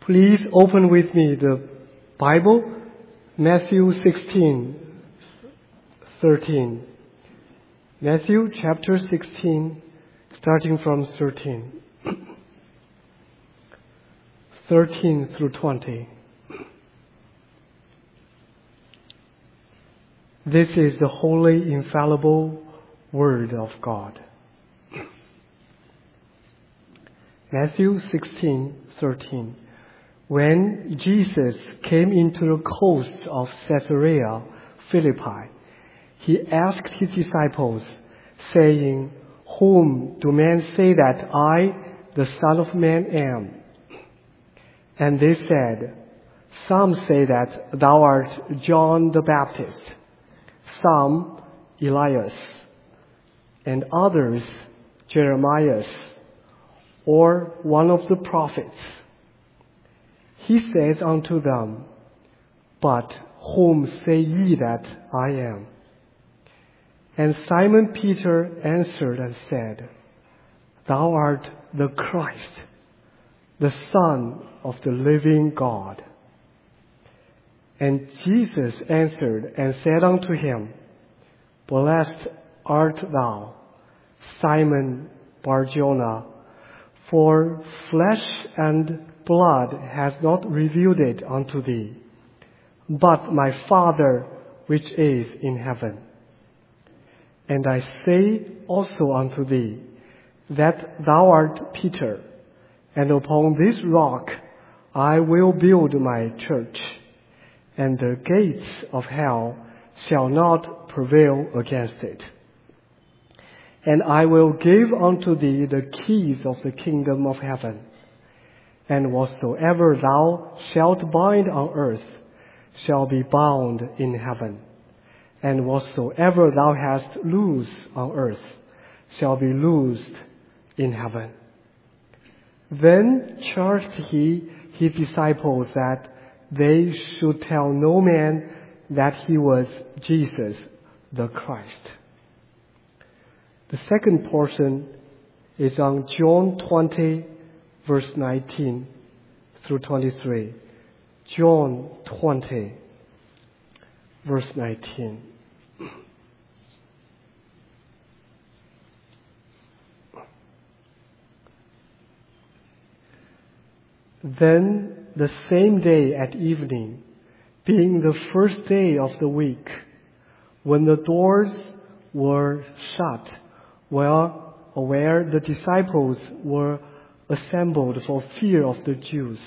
Please open with me the Bible, Matthew 16:13. Matthew chapter 16, starting from 13. 13 through 20. This is the holy, infallible Word of God. Matthew 16:13. When Jesus came into the coast of Caesarea Philippi, he asked his disciples, saying, "Whom do men say that I, the Son of Man, am?" And they said, "Some say that thou art John the Baptist, some Elias, and others Jeremiah, or one of the prophets." He says unto them, "But whom say ye that I am?" And Simon Peter answered and said, "Thou art the Christ, the Son of the living God." And Jesus answered and said unto him, "Blessed art thou, Simon Bar-Jonah, for flesh and blood has not revealed it unto thee, but my Father which is in heaven. And I say also unto thee, that thou art Peter, and upon this rock I will build my church, and the gates of hell shall not prevail against it. And I will give unto thee the keys of the kingdom of heaven. And whatsoever thou shalt bind on earth shall be bound in heaven. And whatsoever thou hast loosed on earth shall be loosed in heaven." Then charged he his disciples that they should tell no man that he was Jesus the Christ. The second portion is on John 20, verse 19 through 23. John 20, verse 19. Then the same day at evening, being the first day of the week, when the doors were shut, where the disciples were assembled for fear of the Jews,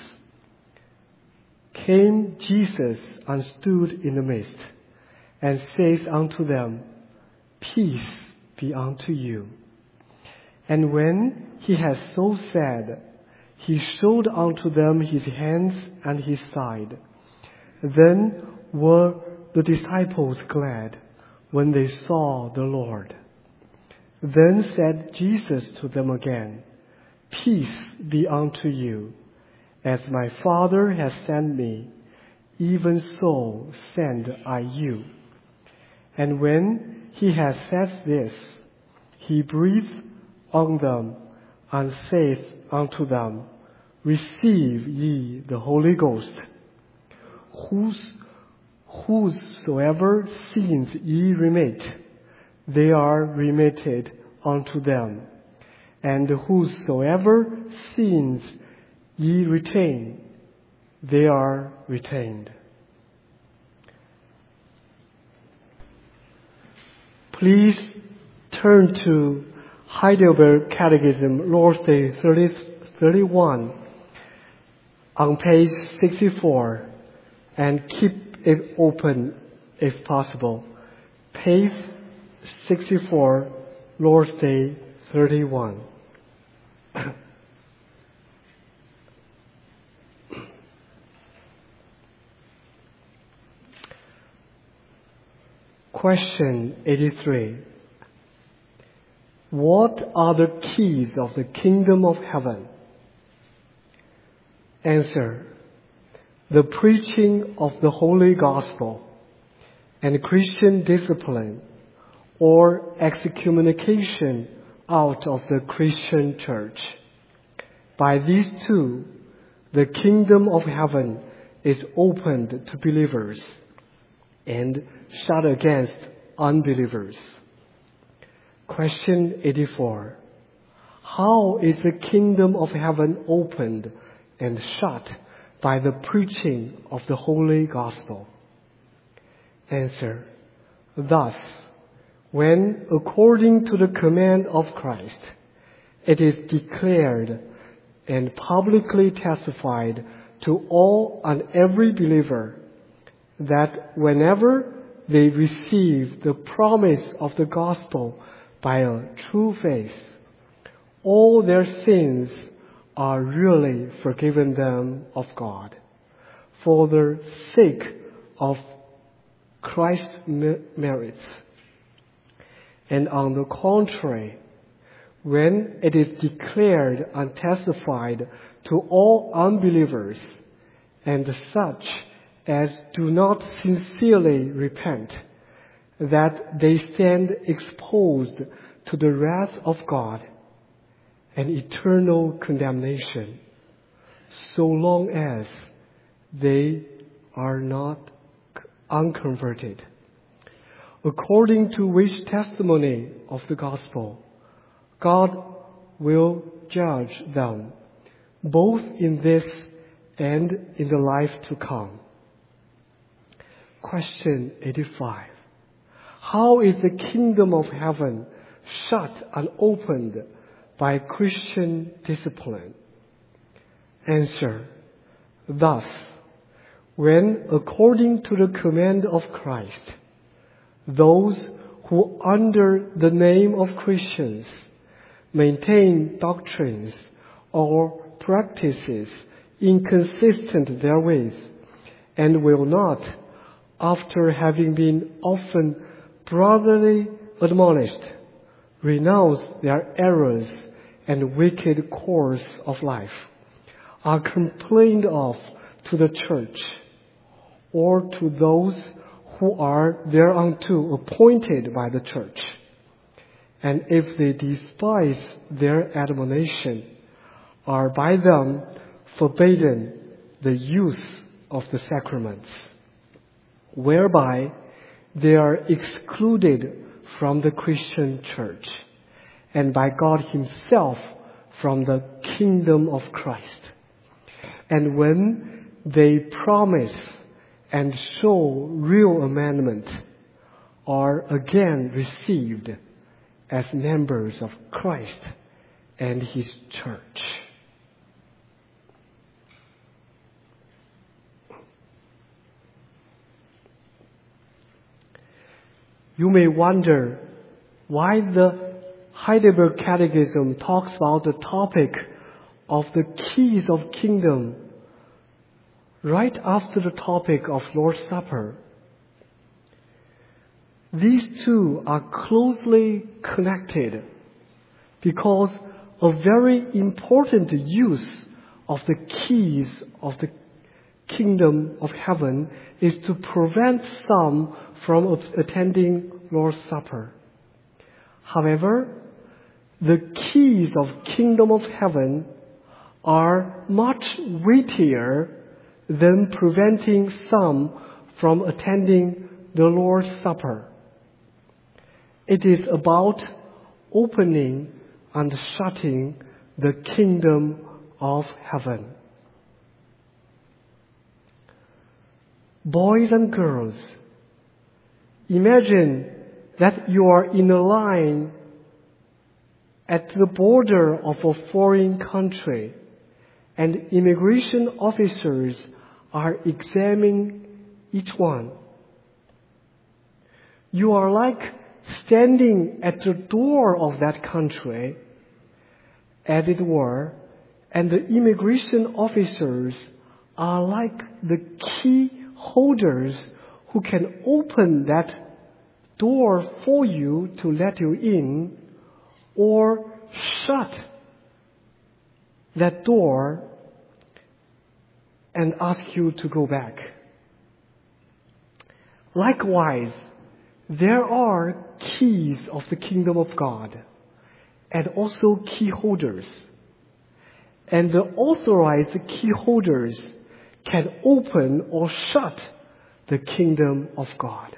came Jesus and stood in the midst, and says unto them, "Peace be unto you." And when he had so said, he showed unto them his hands and his side. Then were the disciples glad when they saw the Lord. Then said Jesus to them again, "Peace be unto you. As my Father has sent me, even so send I you." And when he had said this, he breathed on them and saith unto them, "Receive ye the Holy Ghost. Whosoever sins ye remit, they are remitted unto them. And whosoever sins ye retain, they are retained." Please turn to Heidelberg Catechism, Lord's Day 31, on page 64, and keep it open if possible. Page 64, Lord's Day 31. Question 83. What are the keys of the kingdom of heaven? Answer. The preaching of the Holy Gospel and Christian discipline, or excommunication out of the Christian church. By these two, the kingdom of heaven is opened to believers and shut against unbelievers. Question 84. How is the kingdom of heaven opened and shut by the preaching of the Holy Gospel? Answer. Thus, when, according to the command of Christ, it is declared and publicly testified to all and every believer that whenever they receive the promise of the gospel by a true faith, all their sins are really forgiven them of God for the sake of Christ's merits. And on the contrary, when it is declared and testified to all unbelievers and such as do not sincerely repent, that they stand exposed to the wrath of God and eternal condemnation, so long as they are not unconverted. According to which testimony of the gospel, God will judge them, both in this and in the life to come. Question 85. How is the kingdom of heaven shut and opened by Christian discipline? Answer. Thus, when, according to the command of Christ, those who under the name of Christians maintain doctrines or practices inconsistent therewith, and will not, after having been often brotherly admonished, renounce their errors and wicked course of life, are complained of to the church, or to those who are thereunto appointed by the church. And if they despise their admonition, are by them forbidden the use of the sacraments, whereby they are excluded from the Christian church, and by God Himself from the kingdom of Christ. And when they promise and show real amendment, are again received as members of Christ and His church. You may wonder why the Heidelberg Catechism talks about the topic of the keys of kingdom right after the topic of Lord's Supper. These two are closely connected because a very important use of the keys of the kingdom of heaven is to prevent some from attending Lord's Supper. However, the keys of kingdom of heaven are much weightier than preventing some from attending the Lord's Supper. It is about opening and shutting the kingdom of heaven. Boys and girls, imagine that you are in a line at the border of a foreign country, and immigration officers are examining each one. You are like standing at the door of that country, as it were, and the immigration officers are like the key holders who can open that door for you to let you in, or shut that door and ask you to go back. Likewise, there are keys of the kingdom of God and also key holders. and the authorized key holders can open or shut the kingdom of God.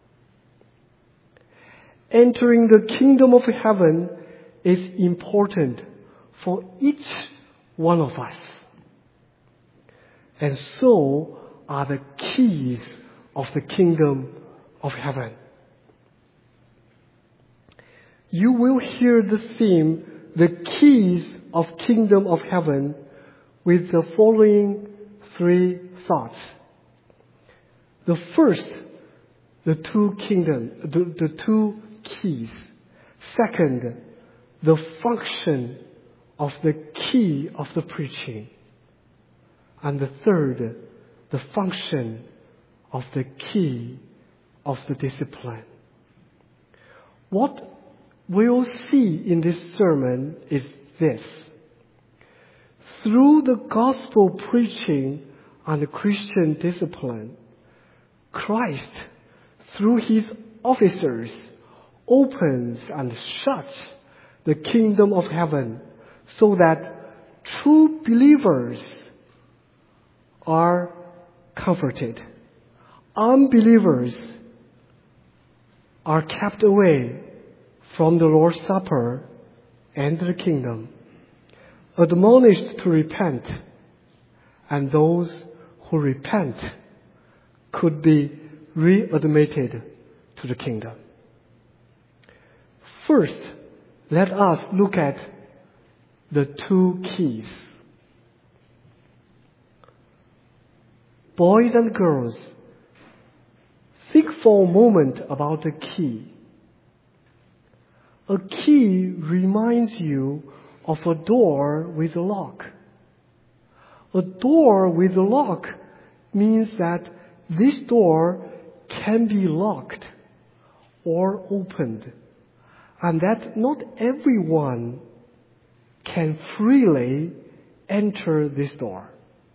Entering the kingdom of heaven is important for each one of us. And so are the keys of the kingdom of heaven. You will hear the theme, the keys of kingdom of heaven, with the following 3 thoughts. The first, the 2 keys. Second, the function of the key of the preaching. And the third, the function of the key of the discipline. What we'll see in this sermon is this. Through the gospel preaching and the Christian discipline, Christ, through his officers, opens and shuts the kingdom of heaven so that true believers are comforted. Unbelievers are kept away from the Lord's Supper and the kingdom, admonished to repent, and those who repent could be readmitted to the kingdom. First, let us look at the 2 keys. Boys and girls, think for a moment about the key. A key reminds you of a door with a lock. A door with a lock means that this door can be locked or opened, and that not everyone can freely enter this door.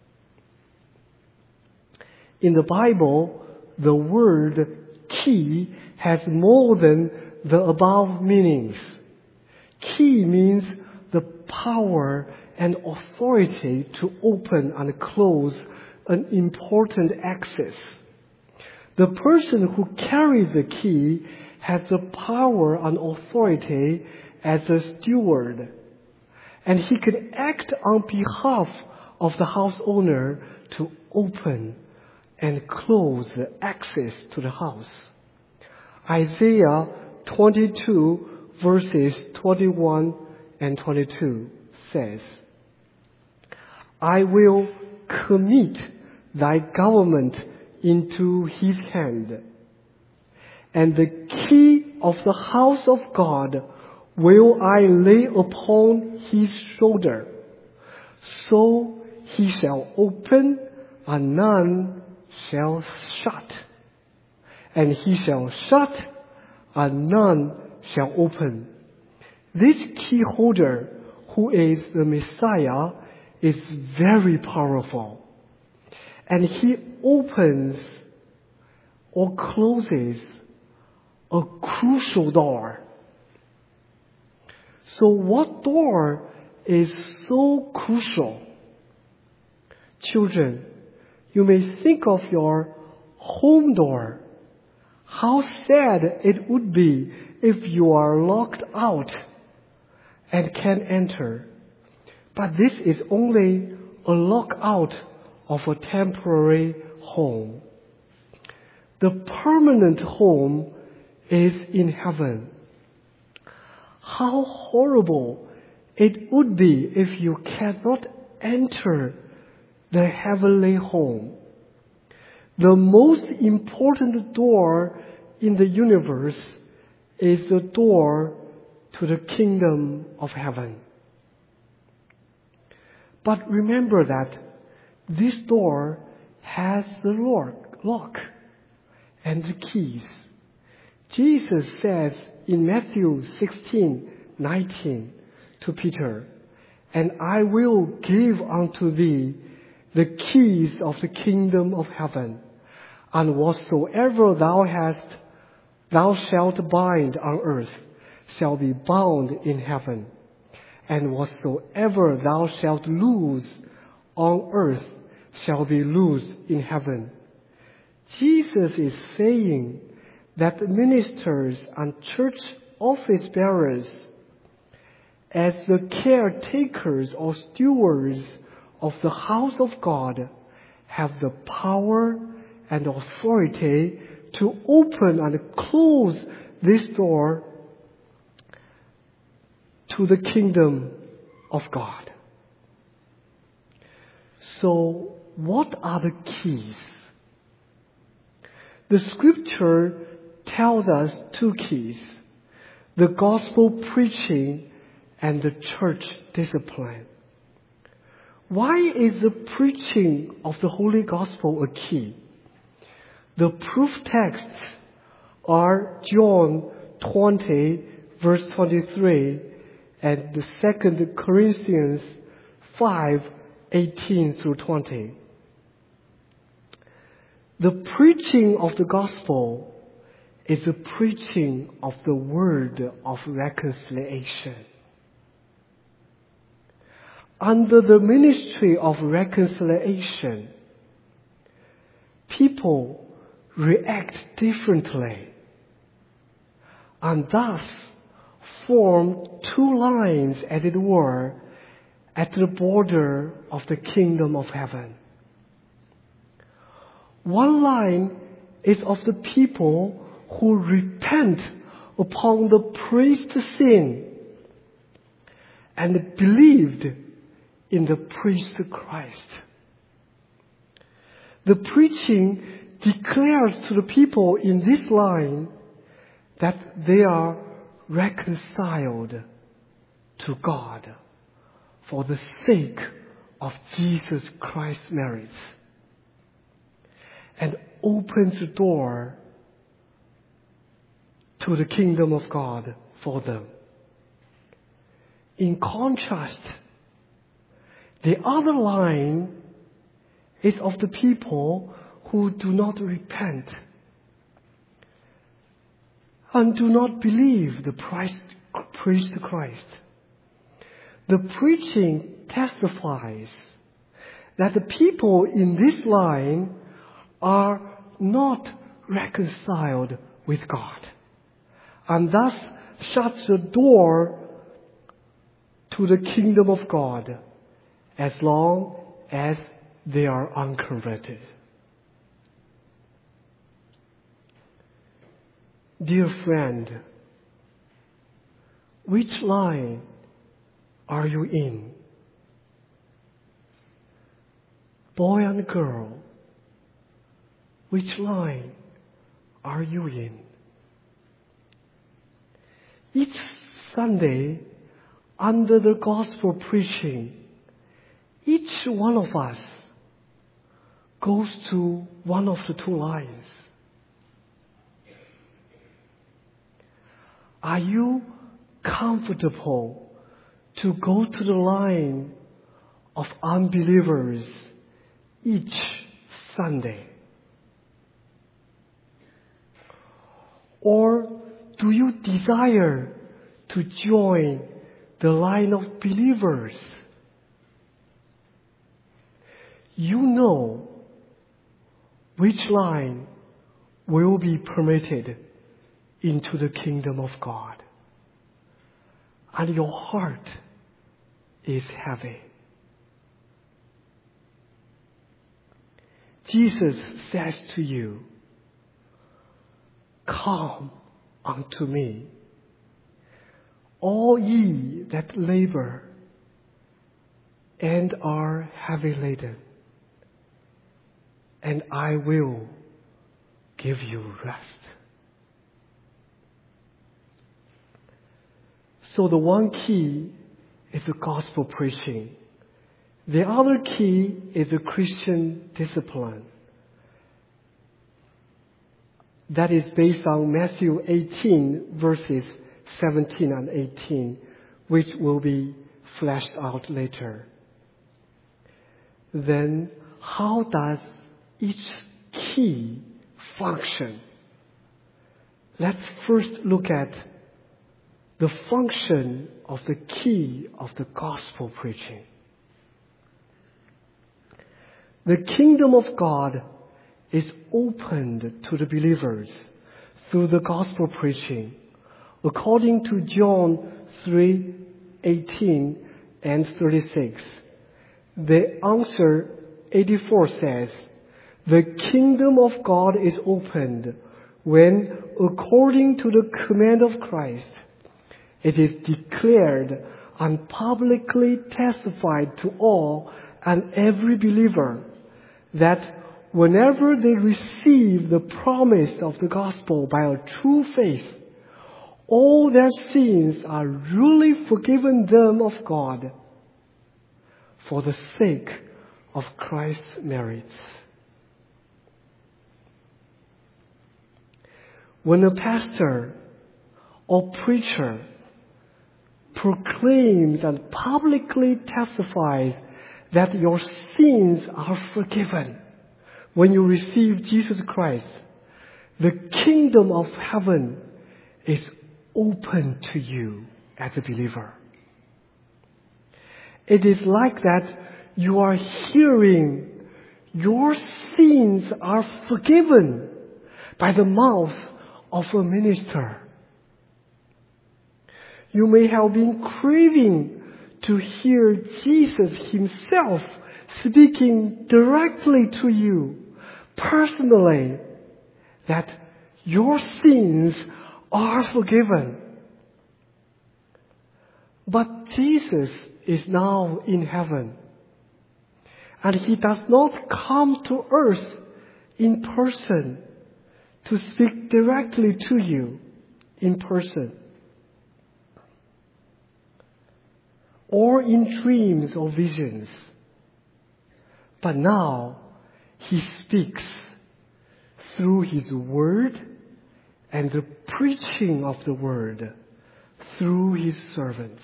In the Bible, the word key has more than the above meanings. Key means the power and authority to open and close an important access. The person who carries the key has the power and authority as a steward, and he could act on behalf of the house owner to open and close the access to the house. Isaiah 22 verses 21 and 22 says, I will commit thy government into his hand, and the key of the house of God will I lay upon his shoulder. So he shall open, and none shall shut, and he shall shut, and none shall open. This key holder, who is the Messiah, is very powerful, and he opens or closes a crucial door. So what door is so crucial? Children, you may think of your home door. How sad it would be if you are locked out and can't enter. But this is only a lockout of a temporary home. The permanent home is in heaven. How horrible it would be if you cannot enter the heavenly home. The most important door in the universe is the door to the kingdom of heaven. But remember that this door has the lock and the keys. Jesus says in Matthew 16:19 to Peter, and I will give unto thee the keys of the kingdom of heaven, and whatsoever thou shalt bind on earth shall be bound in heaven, and whatsoever thou shalt loose on earth shall be loosed in heaven. Jesus is saying that ministers and church office bearers, as the caretakers or stewards of the house of God, have the power and authority to open and close this door to the kingdom of God. So, what are the keys? The scripture tells us two keys: the gospel preaching and the church discipline. Why is the preaching of the Holy Gospel a key? The proof texts are John 20, verse 23, and the 2 Corinthians 5, 18 through 20. The preaching of the gospel is the preaching of the word of reconciliation. Under the ministry of reconciliation, people react differently and thus form two lines, as it were, at the border of the kingdom of heaven. One line is of the people who repent upon the priest's sin and believed in the priest Christ. The preaching declares to the people in this line that they are reconciled to God for the sake of Jesus Christ's merits, and opens the door to the kingdom of God for them. In contrast, the other line is of the people who do not repent and do not believe the priest Christ. The preaching testifies that the people in this line are not reconciled with God, and thus shuts the door to the kingdom of God as long as they are unconverted. Dear friend, which line are you in? Boy and girl, which line are you in? Each Sunday, under the gospel preaching, each one of us goes to one of the two lines. Are you comfortable to go to the line of unbelievers each Sunday? Or do you desire to join the line of believers? You know which line will be permitted into the kingdom of God, and your heart is heavy. Jesus says to you, "Come unto me, all ye that labor and are heavy laden, and I will give you rest." So the one key is the gospel preaching. The other key is the Christian discipline. That is based on Matthew 18, verses 17 and 18, which will be fleshed out later. Then, how does each key function? Let's first look at the function of the key of the gospel preaching. The kingdom of God is opened to the believers through the gospel preaching, according to John 3:18 and 36. The answer 84 says, "The kingdom of God is opened when, according to the command of Christ, it is declared and publicly testified to all and every believer that whenever they receive the promise of the gospel by a true faith, all their sins are really forgiven them of God for the sake of Christ's merits." When a pastor or preacher proclaims and publicly testifies that your sins are forgiven when you receive Jesus Christ, the kingdom of heaven is open to you as a believer. It is like that you are hearing your sins are forgiven by the mouth of a minister. You may have been craving to hear Jesus himself speaking directly to you personally that your sins are forgiven. But Jesus is now in heaven, and he does not come to earth in person to speak directly to you in person, or in dreams or visions. But now he speaks through his word and the preaching of the word through his servants.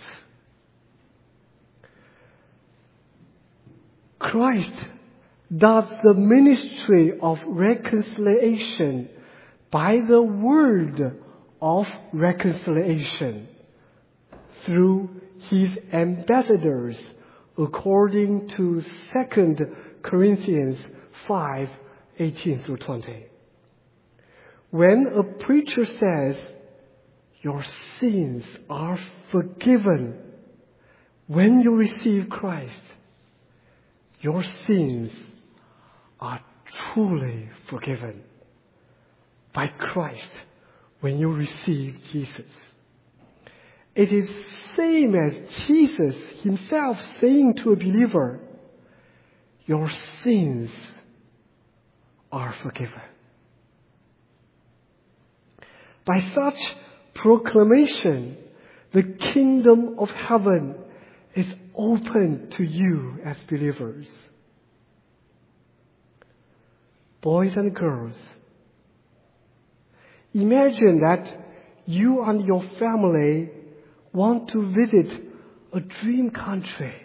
Christ does the ministry of reconciliation by the word of reconciliation through his ambassadors, according to 2 Corinthians 5:18 through 20. When a preacher says, "Your sins are forgiven when you receive Christ," your sins are truly forgiven by Christ when you receive Jesus. It is same as Jesus himself saying to a believer, "Your sins are forgiven." By such proclamation, the kingdom of heaven is open to you as believers. Boys and girls, imagine that you and your family want to visit a dream country,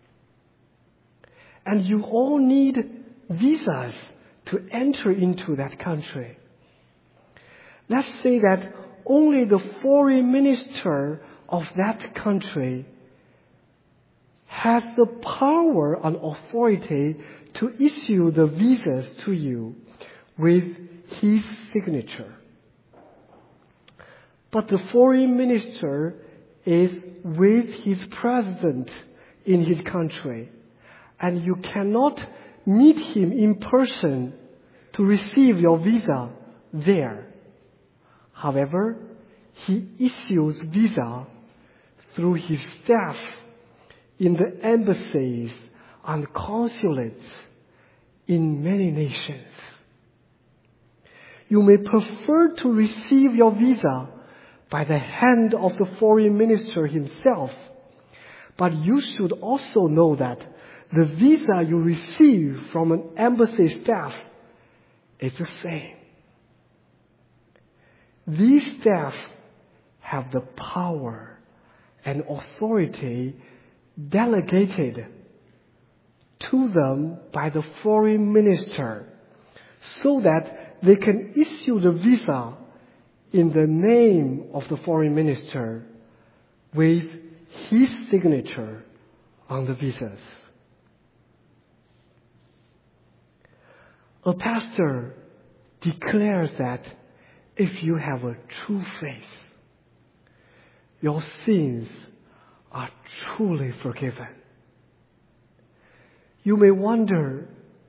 and you all need visas to enter into that country. Let's say that only the foreign minister of that country has the power and authority to issue the visas to you with his signature. But the foreign minister is with his president in his country, and you cannot meet him in person to receive your visa there. However, he issues visa through his staff in the embassies and consulates in many nations. You may prefer to receive your visa by the hand of the foreign minister himself, but you should also know that the visa you receive from an embassy staff is the same. These staff have the power and authority delegated to them by the foreign minister, so that they can issue the visa in the name of the foreign minister with his signature on the visas. A pastor declares that if you have a true faith, your sins are truly forgiven. You may wonder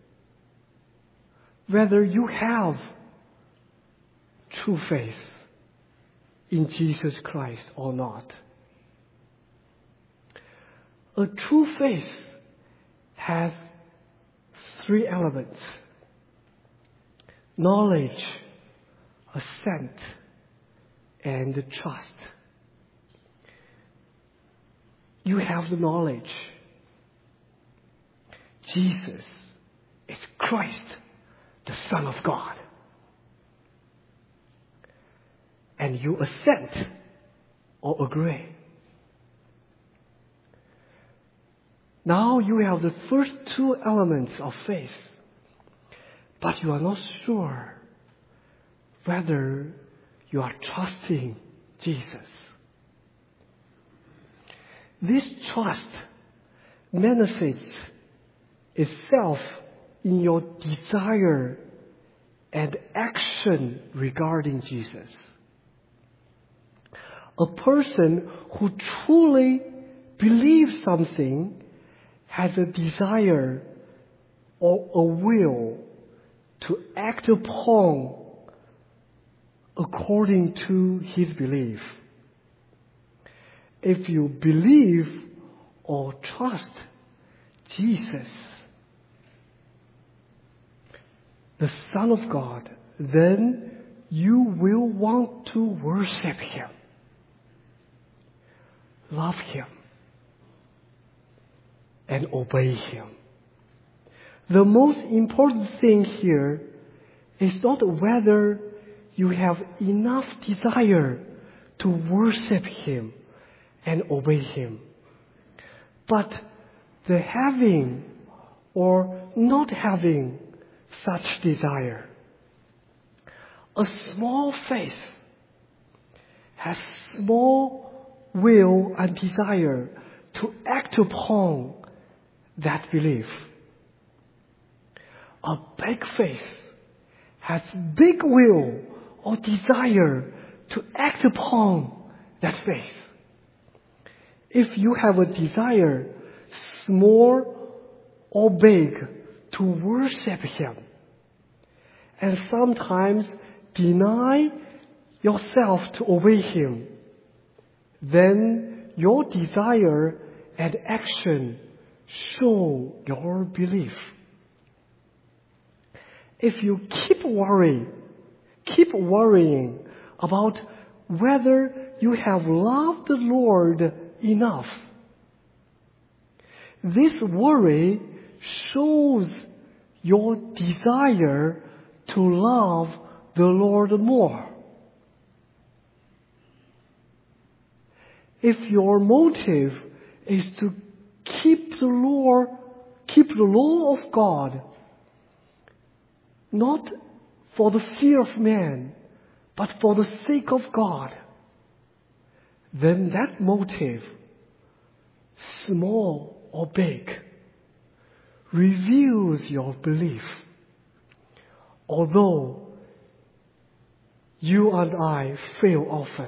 whether you have true faith in Jesus Christ or not. A true faith has three elements: knowledge, assent, and trust. You have the knowledge. Jesus is Christ, the Son of God. And you assent or agree. Now you have the first two elements of faith, but you are not sure whether you are trusting Jesus. This trust manifests itself in your desire and action regarding Jesus. A person who truly believes something has a desire or a will to act upon according to his belief. If you believe or trust Jesus, the Son of God, then you will want to worship him, love him, and obey him. The most important thing here is not whether you have enough desire to worship him and obey him, but the having or not having such desire. A small faith has small will and desire to act upon that belief. A big faith has big will or desire to act upon that faith. If you have a desire, small or big, to worship him, and sometimes deny yourself to obey him, then your desire and action show your belief. If you keep worrying about whether you have loved the Lord enough, this worry shows your desire to love the Lord more. If your motive is to keep the law of God, not for the fear of man, but for the sake of God, then that motive, small or big, reveals your belief. Although you and I fail often.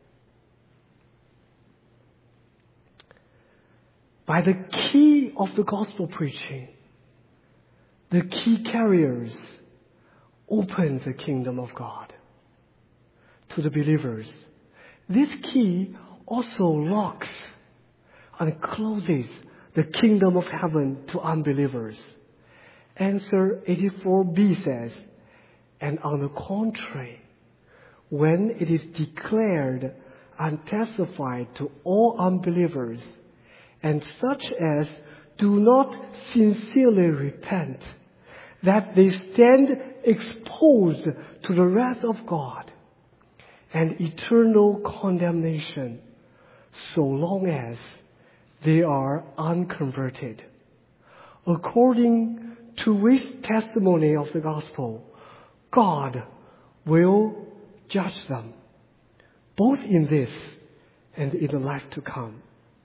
By the key of the gospel preaching, the key carriers open the kingdom of God to the believers. This key also locks and closes the kingdom of heaven to unbelievers. Answer 84b says, and on the contrary, when it is declared and testified to all unbelievers, and such as do not sincerely repent, that they stand exposed to the wrath of God and eternal condemnation, so long as they are unconverted. According to this testimony of the gospel, God will judge them, both in this and in the life to come.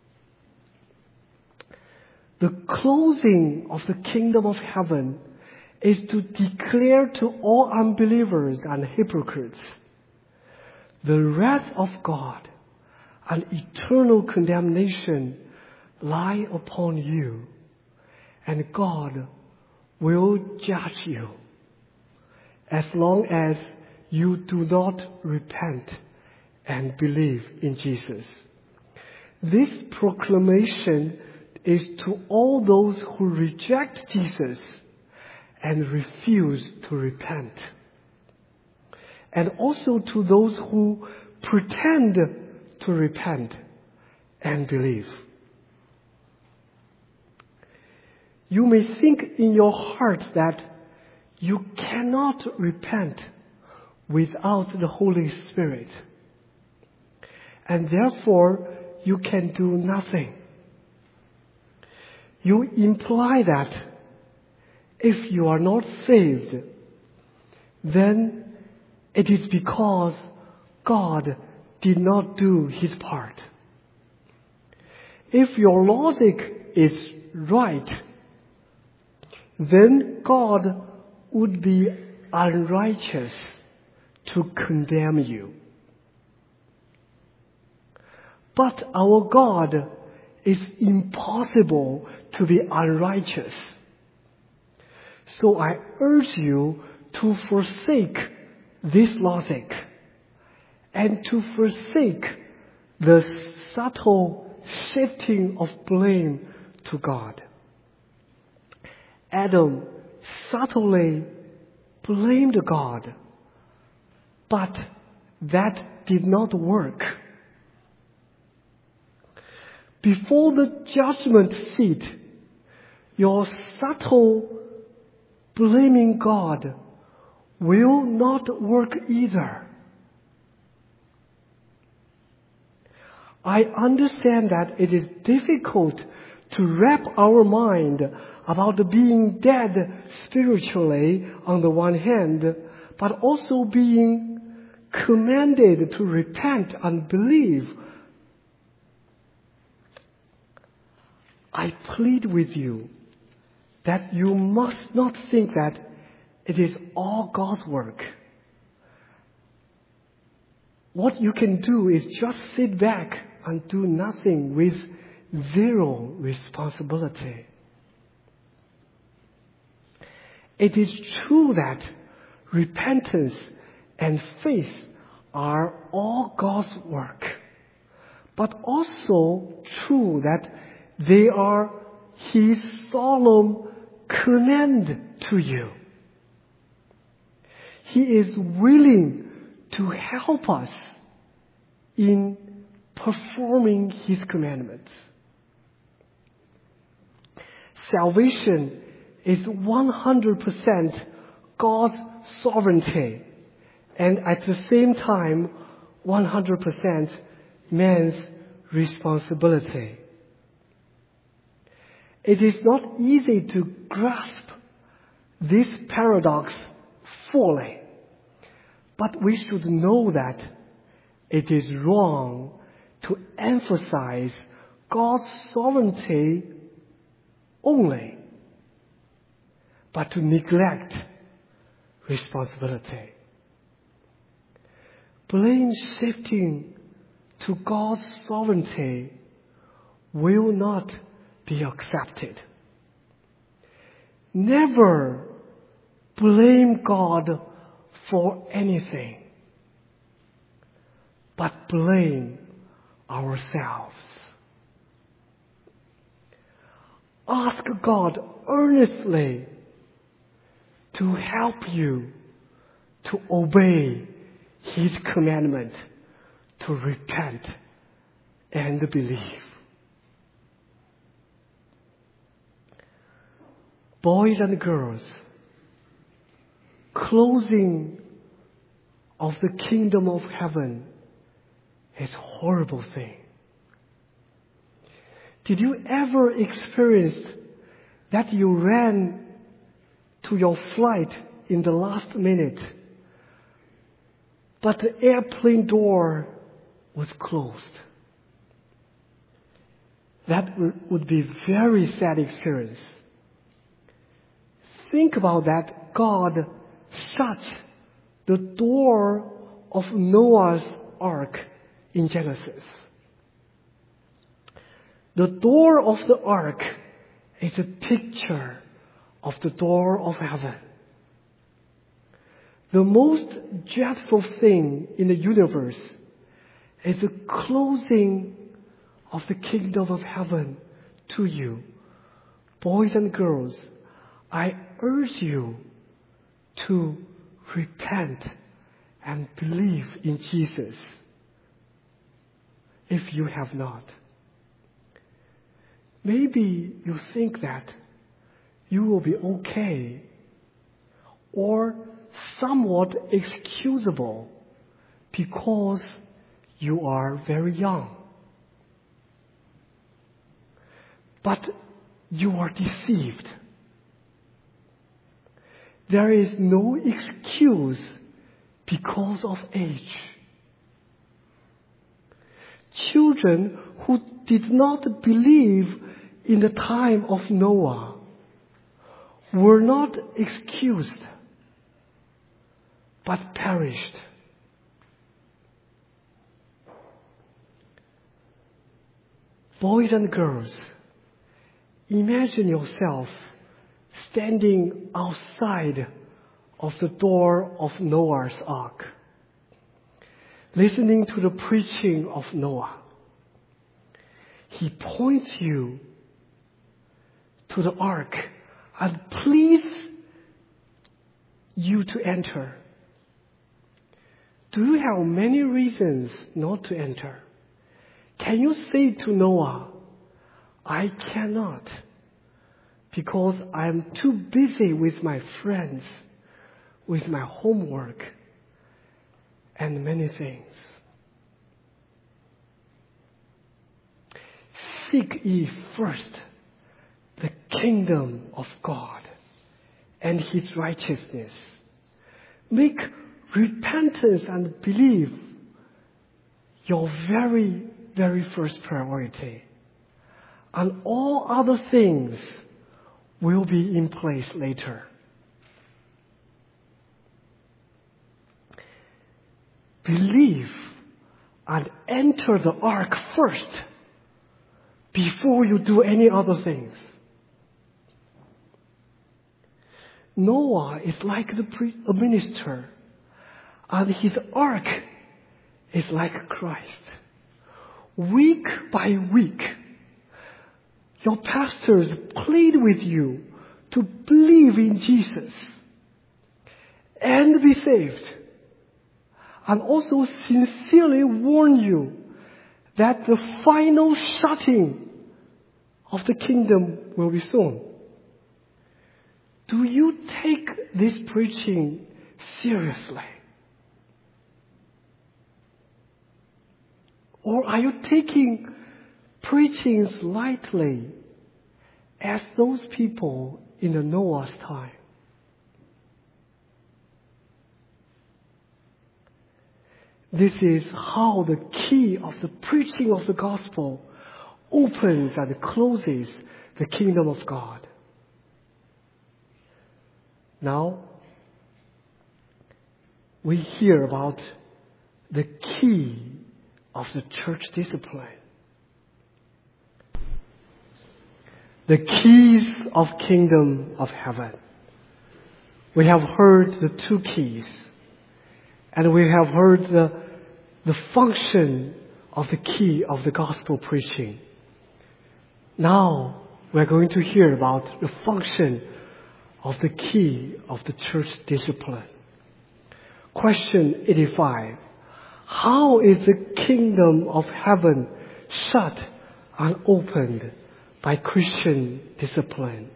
The closing of the kingdom of heaven is to declare to all unbelievers and hypocrites the wrath of God and eternal condemnation lie upon you, and God will judge you as long as you do not repent and believe in Jesus. This proclamation is to all those who reject Jesus and refuse to repent, and also to those who pretend to repent and believe. You may think in your heart that you cannot repent without the Holy Spirit, and therefore you can do nothing. You imply that if you are not saved, then it is because God did not do His part. If your logic is right, then God would be unrighteous to condemn you. But our God is impossible to be unrighteous. So I urge you to forsake this logic and to forsake the subtle shifting of blame to God. Adam subtly blamed God, but that did not work. Before the judgment seat, your subtle blaming God will not work either. I understand that it is difficult to wrap our mind about being dead spiritually on the one hand, but also being commanded to repent and believe. I plead with you that you must not think that it is all God's work. What you can do is just sit back and do nothing with zero responsibility. It is true that repentance and faith are all God's work, but also true that they are His solemn command to you. He is willing to help us in performing His commandments. Salvation is 100% God's sovereignty, and at the same time 100% man's responsibility. It is not easy to grasp this paradox fully, but we should know that it is wrong to emphasize God's sovereignty only, but to neglect responsibility. Blame shifting to God's sovereignty will not be accepted. Never blame God for anything, but blame ourselves. Ask God earnestly to help you to obey His commandment to repent and believe. Boys and girls, closing of the kingdom of heaven is a horrible thing. Did you ever experience that you ran to your flight in the last minute, but the airplane door was closed? that would be very sad experience. Think about that. God shut the door of Noah's ark in Genesis. The door of the ark is a picture of the door of heaven. The most dreadful thing in the universe is the closing of the kingdom of heaven to you. Boys and girls, I urge you to repent and believe in Jesus if you have not. Maybe you think that you will be okay or somewhat excusable because you are very young. But you are deceived. There is no excuse because of age. Children who did not believe in the time of Noah were not excused, but perished. Boys and girls, imagine yourself standing outside of the door of Noah's ark, listening to the preaching of Noah. He points you to the ark and pleads you to enter. Do you have many reasons not to enter? Can you say to Noah, I cannot because I am too busy with my friends, with my homework, and many things? Seek ye first the kingdom of God and His righteousness. Make repentance and belief your very, very first priority. And all other things will be in place later. Believe and enter the ark first before you do any other things. Noah is like a minister, and his ark is like Christ. Week by week, your pastors plead with you to believe in Jesus and be saved, and also sincerely warn you that the final shutting of the kingdom will be soon. Do you take this preaching seriously? Or are you taking preachings lightly as those people in the Noah's time? This is how the key of the preaching of the gospel opens and closes the kingdom of God. Now, we hear about the key of the church discipline. The keys of kingdom of heaven. We have heard the two keys, and we have heard the function of the key of the gospel preaching. Now, we're going to hear about the function of the key of the church discipline. Question 85. How is the kingdom of heaven shut and opened by Christian discipline?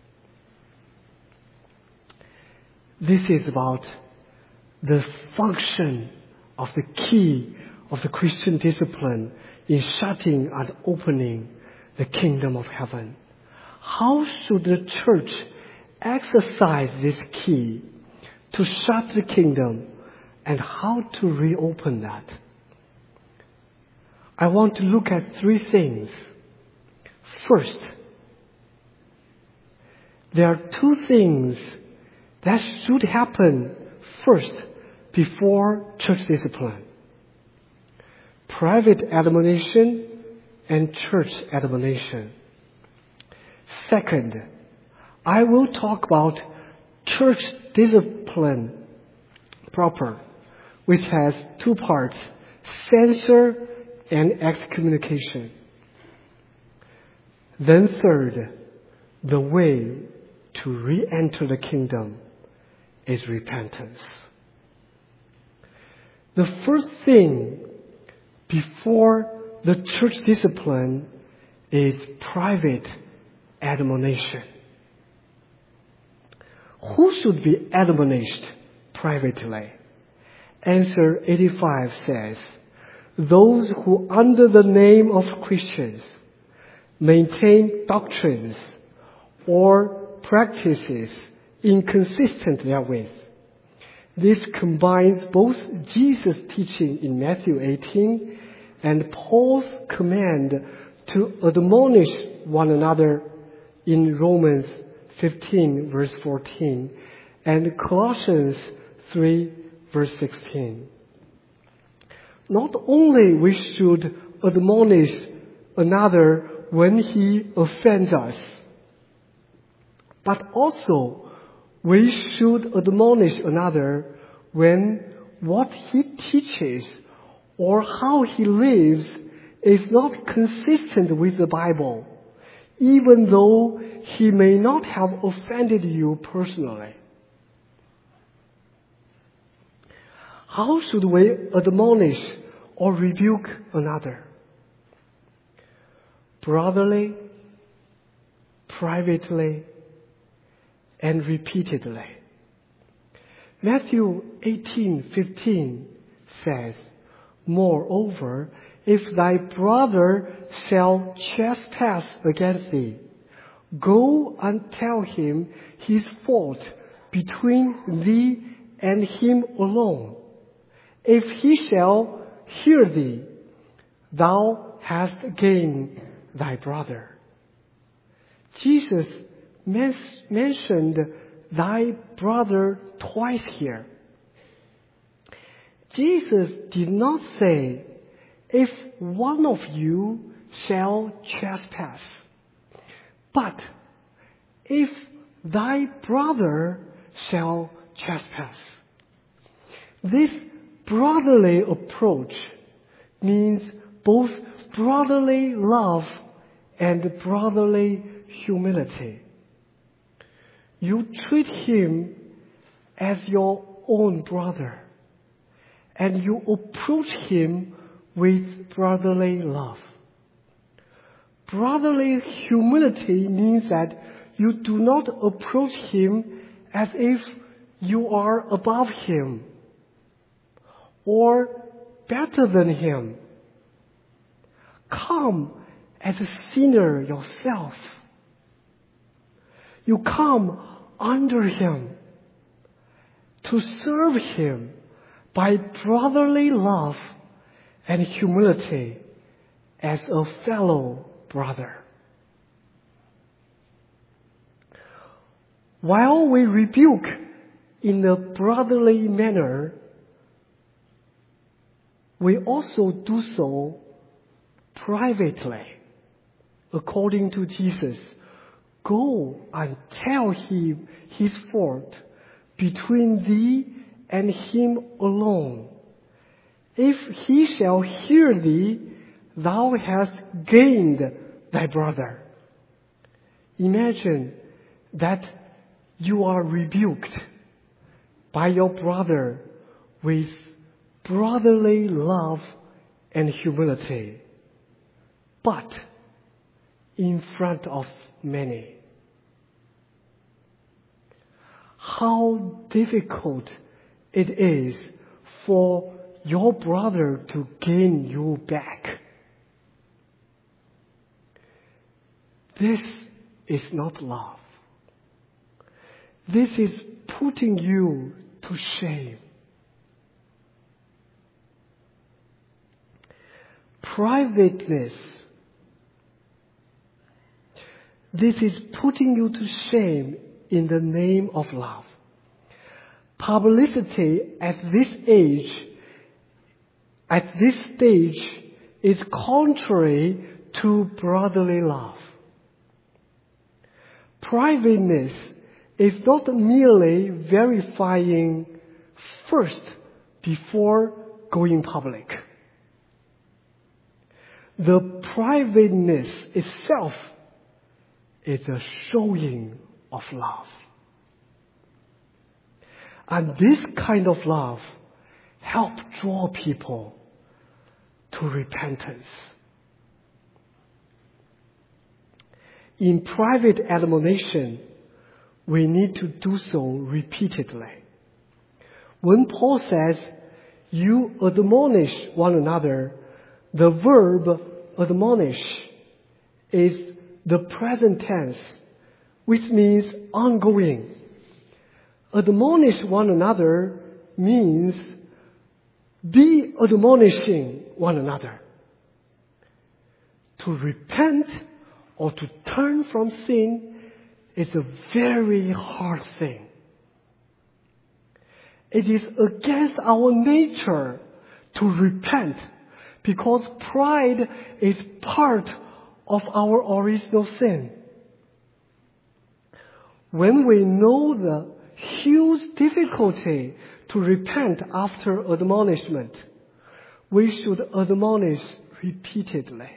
This is about the function of the key of the Christian discipline in shutting and opening the kingdom of heaven. How should the church exercise this key to shut the kingdom, and how to reopen that? I want to look at three things. First, there are two things that should happen first before church discipline: private admonition and church admonition. Second, I will talk about church discipline proper, which has two parts: censure and excommunication. Then third, the way to re-enter the kingdom is repentance. The first thing before the church discipline is private admonition. Who should be admonished privately? Answer 85 says, those who under the name of Christians maintain doctrines or practices inconsistent therewith. This combines both Jesus' teaching in Matthew 18 and Paul's command to admonish one another in Romans 15 verse 14 and Colossians 3 verse 16. Not only we should admonish another when he offends us, but also we should admonish another when what he teaches or how he lives is not consistent with the Bible, even though he may not have offended you personally. How should we admonish or rebuke another? Brotherly, privately, and repeatedly. Matthew 18:15 says, moreover, if thy brother shall trespass against thee, go and tell him his fault between thee and him alone. If he shall hear thee, thou hast gained thy brother. Jesus mentioned thy brother twice here. Jesus did not say, if one of you shall trespass, but if thy brother shall trespass. This brotherly approach means both brotherly love and brotherly humility. You treat him as your own brother, and you approach him with brotherly love. Brotherly humility means that you do not approach him as if you are above him or better than him. Come as a sinner yourself. You come under him to serve him by brotherly love and humility as a fellow brother. While we rebuke in a brotherly manner, we also do so privately, according to Jesus. Go and tell him his fault between thee and him alone. If he shall hear thee, thou hast gained thy brother. Imagine that you are rebuked by your brother with brotherly love and humility, but in front of many. How difficult it is for your brother to gain you back. This is not love. This is putting you to shame. Privateness This is putting you to shame in the name of love. Publicity at this stage, is contrary to brotherly love. Privateness is not merely verifying first before going public. The privateness itself is a showing of love. And this kind of love helps draw people to repentance. In private admonition, we need to do so repeatedly. When Paul says, you admonish one another, the verb admonish is the present tense, which means ongoing. Admonish one another means be admonishing one another. To repent or to turn from sin is a very hard thing. It is against our nature to repent because pride is part of our original sin. When we know the huge difficulty to repent after admonishment, we should admonish repeatedly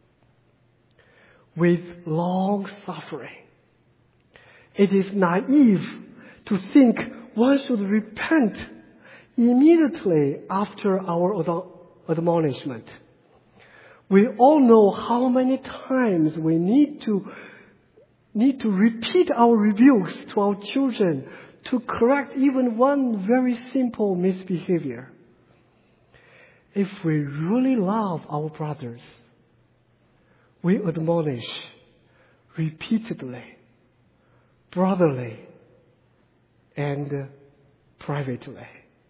with long suffering. It is naive to think one should repent immediately after our admonishment. We all know how many times we need to repeat our rebukes to our children to correct even one very simple misbehavior. If we really love our brothers, we admonish repeatedly, brotherly, and privately.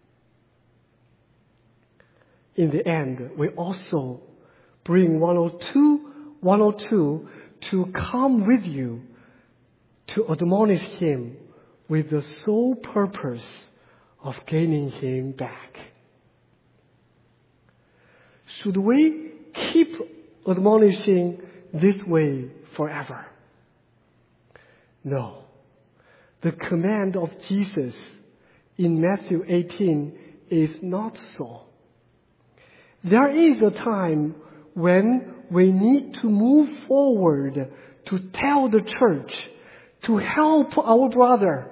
In the end, we also bring 102 to come with you to admonish him with the sole purpose of gaining him back. Should we keep admonishing this way forever? No. The command of Jesus in Matthew 18 is not so. There is a time when we need to move forward to tell the church to help our brother.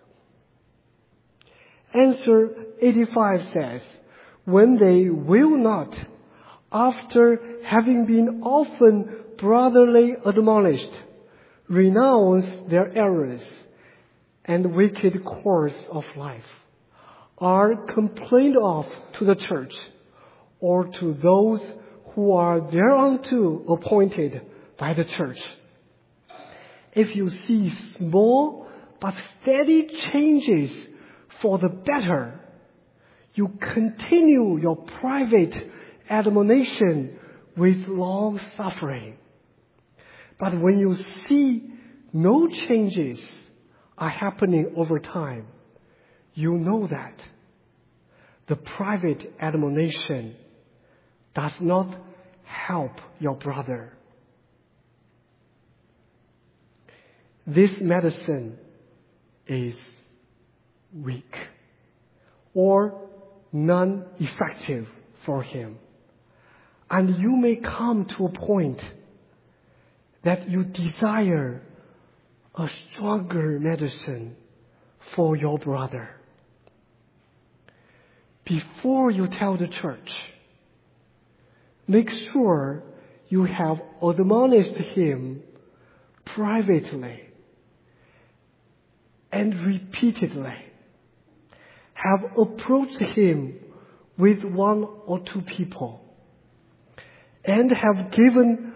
Answer 85 says, when they will not, after having been often brotherly admonished, renounce their errors and wicked course of life, are complained of to the church or to those who are thereunto appointed by the church. If you see small but steady changes for the better, you continue your private admonition with long suffering. But when you see no changes are happening over time, you know that the private admonition does not help your brother. This medicine is weak or non-effective for him. And you may come to a point that you desire a stronger medicine for your brother. Before you tell the church, make sure you have admonished him privately and repeatedly. Have approached him with one or two people and have given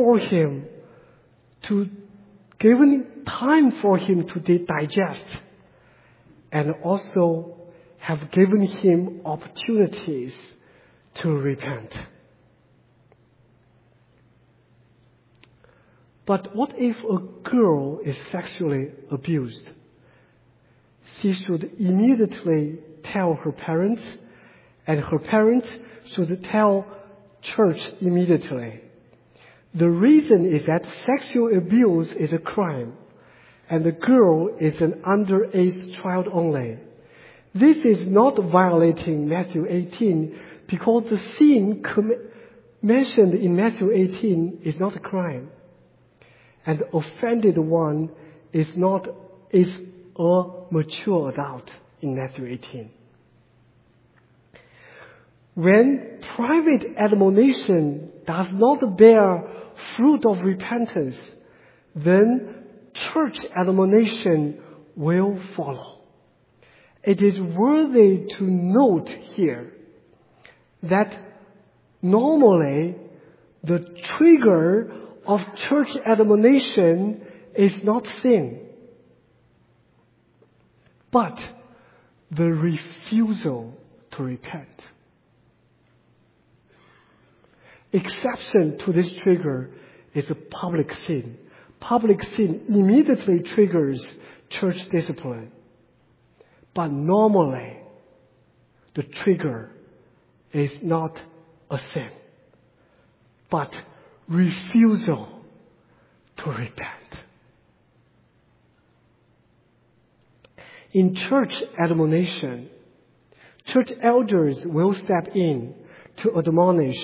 time for him to digest, and also have given him opportunities to repent. But what if a girl is sexually abused? She should immediately tell her parents, and her parents should tell church immediately. The reason is that sexual abuse is a crime, and the girl is an underage child only. This is not violating Matthew 18 because the sin mentioned in Matthew 18 is not a crime. And the offended one is a mature adult in Matthew 18. When private admonition does not bear fruit of repentance, then church admonition will follow. It is worthy to note here that normally the trigger of church admonition is not sin, but the refusal to repent. Exception to this trigger is a public sin. Public sin immediately triggers church discipline. But normally, the trigger is not a sin, but refusal to repent. In church admonition, church elders will step in to admonish.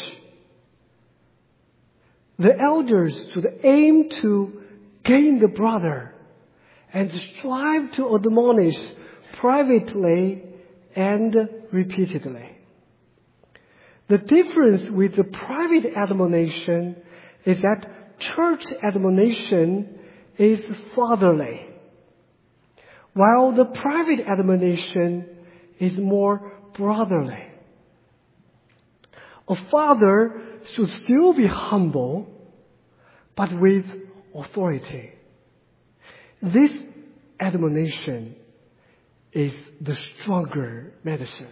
The elders should aim to gain the brother and strive to admonish privately and repeatedly. The difference with the private admonition is that church admonition is fatherly, while the private admonition is more brotherly. A father should still be humble, but with authority. This admonition is the stronger medicine.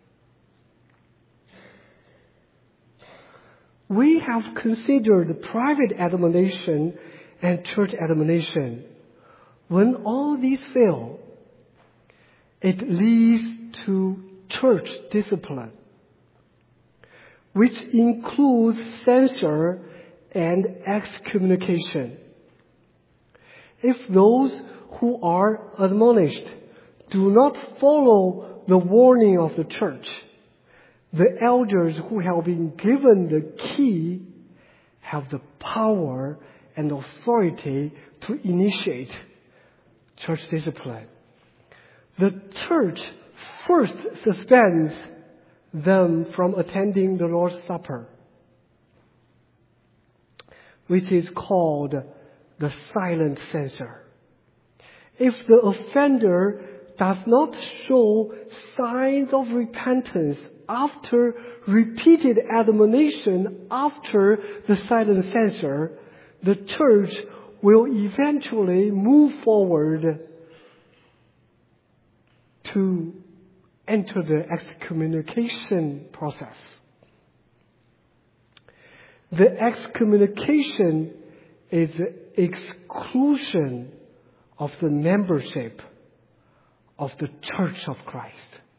We have considered private admonition and church admonition. When all these fail, it leads to church discipline, which includes censure and excommunication. If those who are admonished do not follow the warning of the church, the elders who have been given the key have the power and authority to initiate church discipline. The church first suspends them from attending the Lord's Supper, which is called the silent censure. If the offender does not show signs of repentance after repeated admonition after the silent censure, the church will eventually move forward to enter the excommunication process. The excommunication is the exclusion of the membership of the Church of Christ.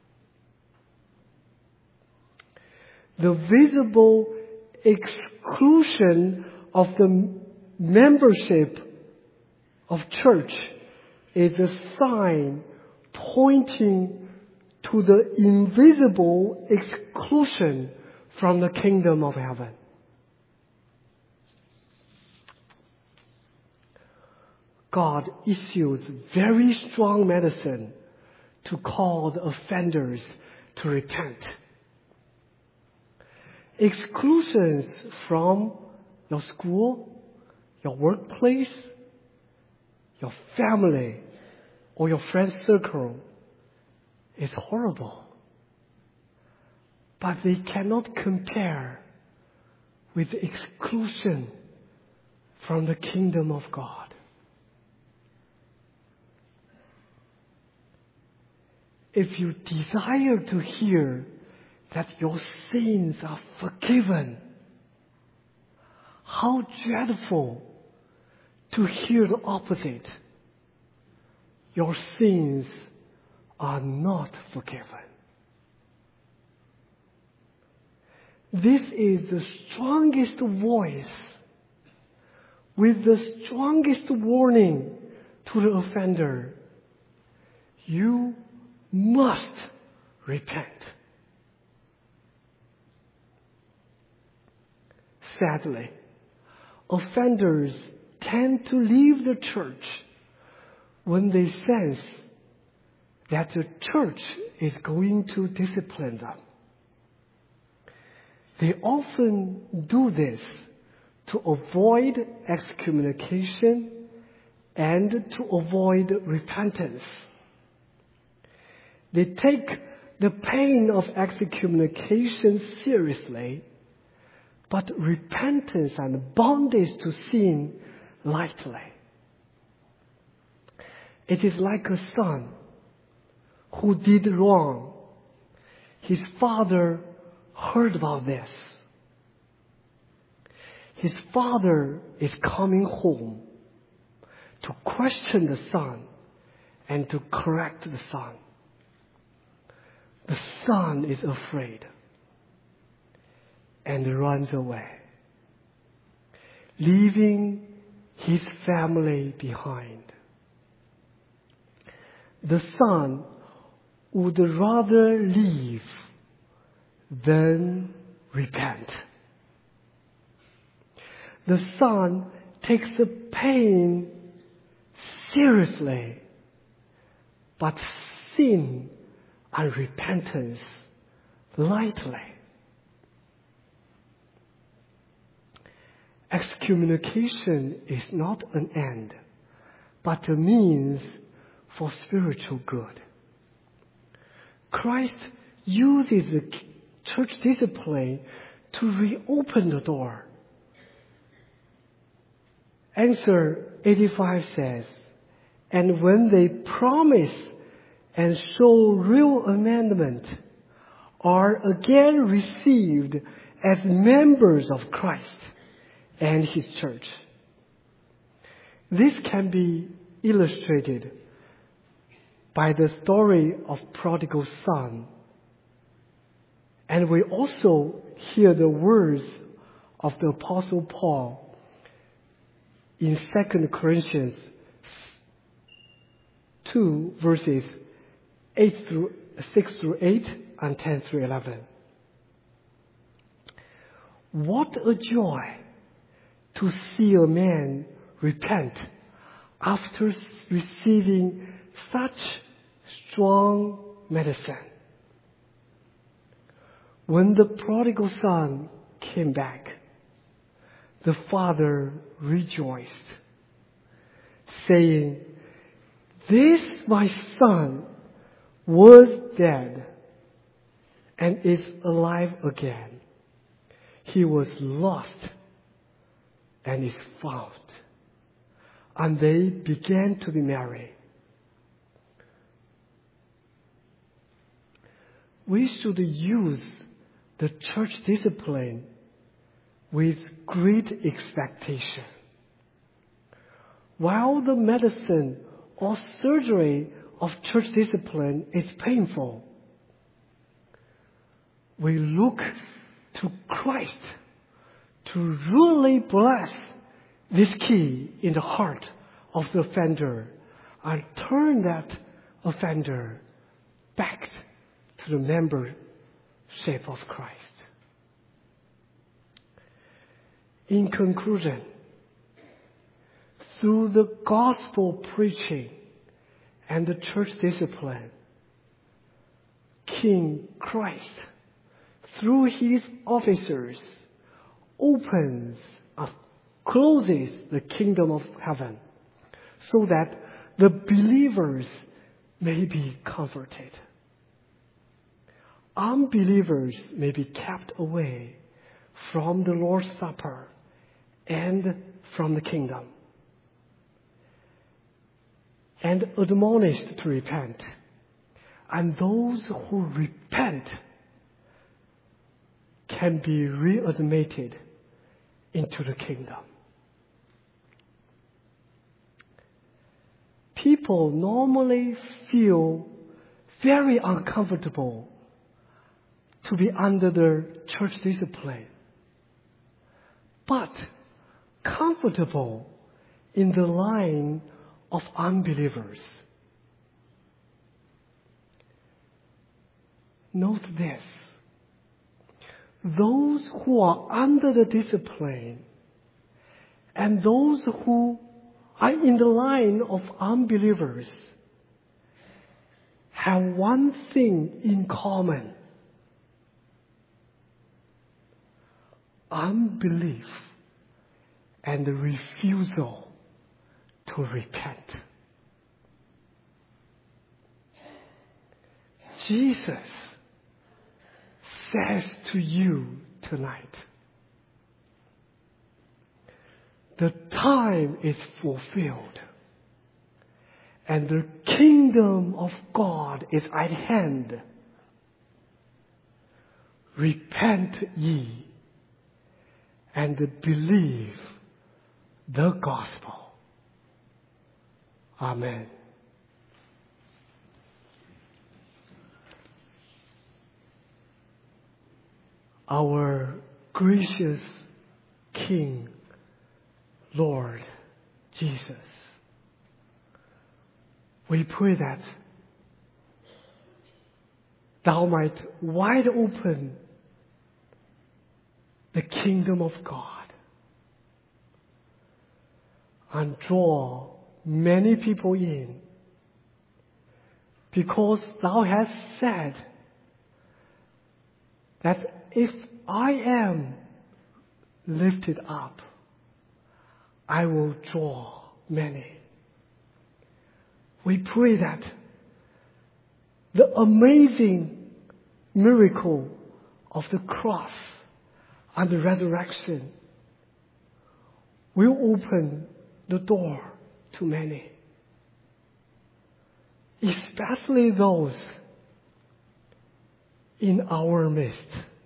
The visible exclusion of the membership of church is a sign pointing to the invisible exclusion from the kingdom of heaven. God issues very strong medicine to call the offenders to repent. Exclusions from your school, your workplace, your family, or your friend circle is horrible. But they cannot compare with the exclusion from the kingdom of God. If you desire to hear that your sins are forgiven, how dreadful to hear the opposite. Your sins are not forgiven. This is the strongest voice with the strongest warning to the offender. You must repent. Sadly, offenders tend to leave the church when they sense that the church is going to discipline them. They often do this to avoid excommunication and to avoid repentance. They take the pain of excommunication seriously, but repentance and bondage to sin lightly. It is like a son who did wrong. His father heard about this. His father is coming home to question the son and to correct the son. The son is afraid and runs away, leaving his family behind. The son would rather leave than repent. The son takes the pain seriously, but sin and repentance lightly. Excommunication is not an end, but a means for spiritual good. Christ uses the church discipline to reopen the door. Answer 85 says, and when they promise and show real amendment, are again received as members of Christ and His church. This can be illustrated by the story of prodigal son. And we also hear the words of the Apostle Paul in 2 Corinthians 2 verses 6 through 8 and 10 through 11. What a joy to see a man repent after receiving such strong medicine. When the prodigal son came back, the father rejoiced, saying, "This my son was dead and is alive again. He was lost and is found." And they began to be merry. We should use the church discipline with great expectation. While the medicine or surgery of church discipline is painful, we look to Christ to really bless this key in the heart of the offender and turn that offender back to the membership of Christ. In conclusion, through the gospel preaching and the church discipline, King Christ, through his officers, closes the kingdom of heaven so that the believers may be comforted. Unbelievers may be kept away from the Lord's Supper and from the kingdom, and admonished to repent. And those who repent can be readmitted into the kingdom. people normally feel very uncomfortable to be under the church discipline, but comfortable in the line of unbelievers. Note this. Those who are under the discipline and those who are in the line of unbelievers have one thing in common: unbelief and the refusal to repent. Jesus says to you tonight, the time is fulfilled and the kingdom of God is at hand. Repent ye and believe the gospel. Amen. Our gracious King, Lord Jesus, we pray that Thou might wide open the kingdom of God and draw many people in, because Thou hast said that if I am lifted up, I will draw many. We pray that the amazing miracle of the cross and the resurrection will open the door to many, especially those in our midst.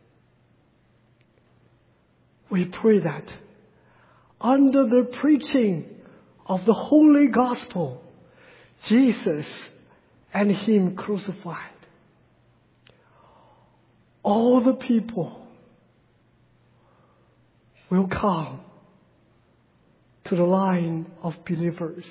We pray that under the preaching of the holy gospel, Jesus and Him crucified, all the people will come to the line of believers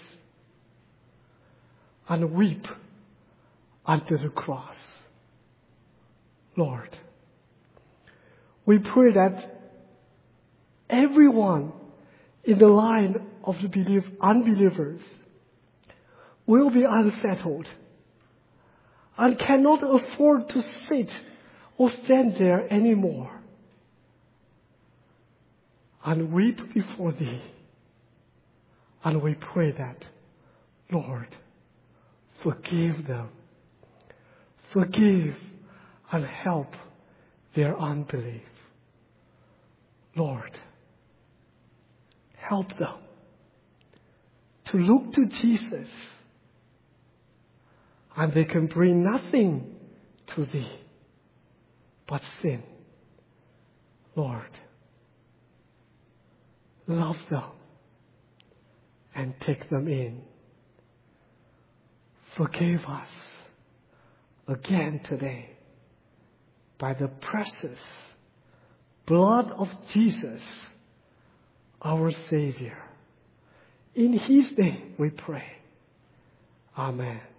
and weep under the cross. Lord, we pray that everyone in the line of the unbelievers will be unsettled and cannot afford to sit or stand there anymore and weep before Thee. And we pray that, Lord, forgive them. Forgive and help their unbelief. Lord, help them to look to Jesus, and they can bring nothing to Thee but sin. Lord, love them and take them in. Forgive us again today by the precious blood of Jesus, our Savior. In His name we pray. Amen.